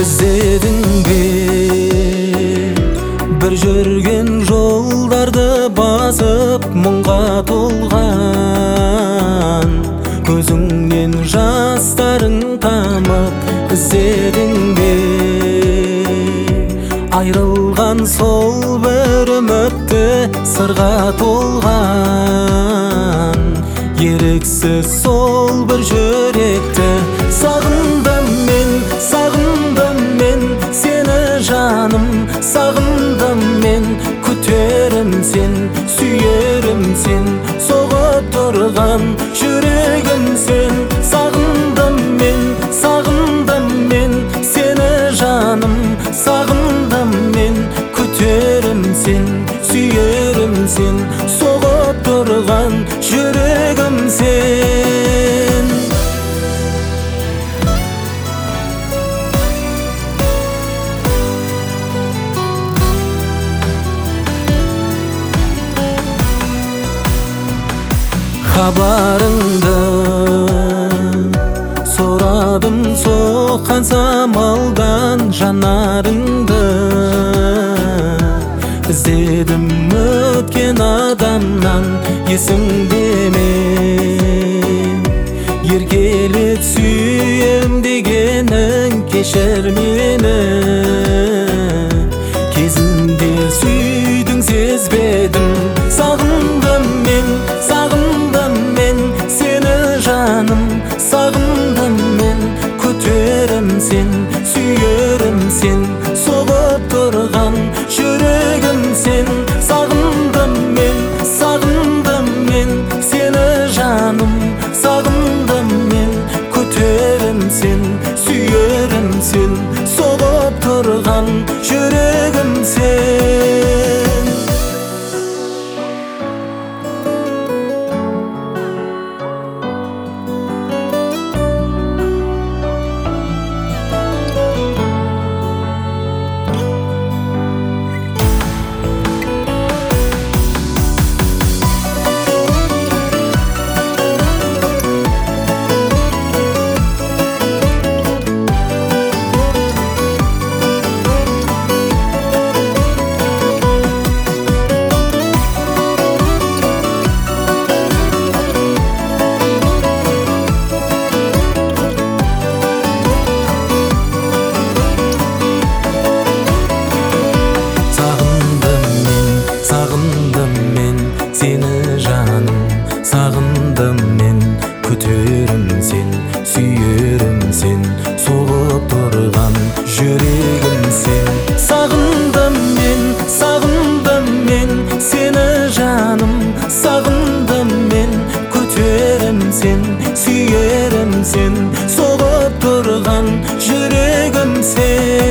іздедің бе бір жүрген жолдарды басып мұңға толған көзіңнен жастарың тамып іздедің бе айрылған сол бір үмітті сырға толған еріксіз сол бір жүректі сағындым мен сені жаным сағындым мен күтерім сен сүйерім сен соғып тұрған жүрегім сен сағындым мен сені жаным сағындым мен күтерім сен сүйерім сен соғып тұрған жүрегім сен хабарыңды сұрадым соққан самалдан жанарыңды іздедім өткен адамнан есіңде ме еркелет сүйем дегенің кешір мені кезінде сүйдің сезбедім сағындым мен сені жаным сағындым мен күтерім сен сүйерім сен соғып тұрған жүрегім сен сағындым мен сені жаным сағындым мен күтерім сен сүйерім сен соғып тұрған жүрегім сен сені жаным сағындым мен күтерім сен сүйерім сен соғып тұрған жүрегім сен сағындым мен сені жаным сағындым мен күтерім сен сүйерім сен соғып тұрған жүрегім сен